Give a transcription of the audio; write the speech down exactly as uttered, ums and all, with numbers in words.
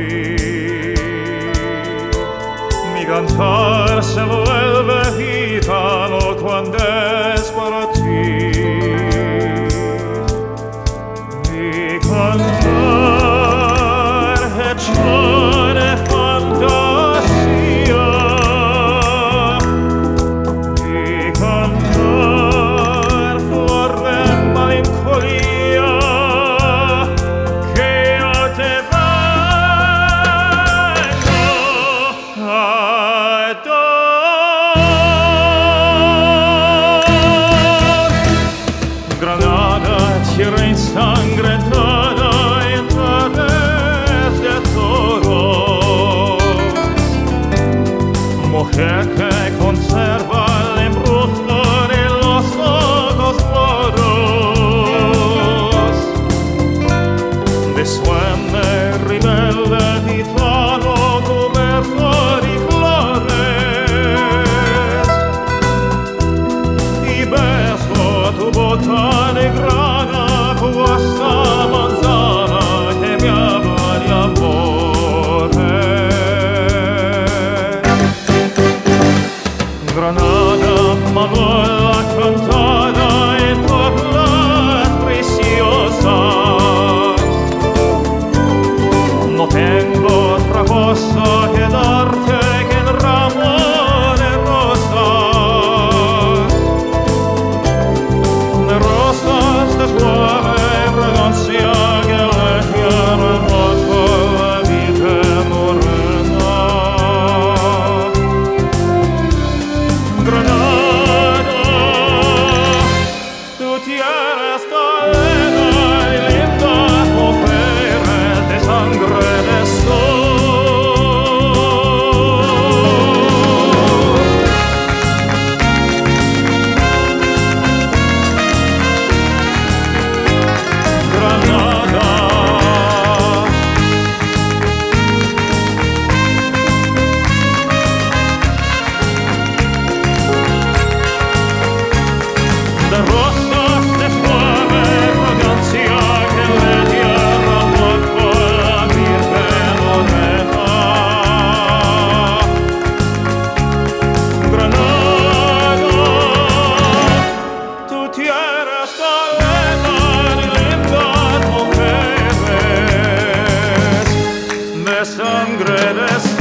Mi cantar se vuelve gitano cuando es para ti. Mi cantar hecho de fantasía. Mi cantar flor de melancolía que yo te vengo a dar. Granada, tierra ensangrentada en través de toros, mujer que conserva el embrujo de los ojos moros, de sueño rebelde gitano cubierto de flores, y beso tu boca de grana puesta manzana que me habla de amores. Granada, Manuela cantada en perlas preciosas, no tengo otra cosa que darte que el ramo de rosas, de rosas de suave fragancia que alejan el moco la vida morena. Granada, tu tierra está llena de lindas mujeres de sangre de Granada, de rosas de suave fragancia que le tierra bajo la virgen morena. Granada, tu tierra está llena de lindas mujeres de sangre de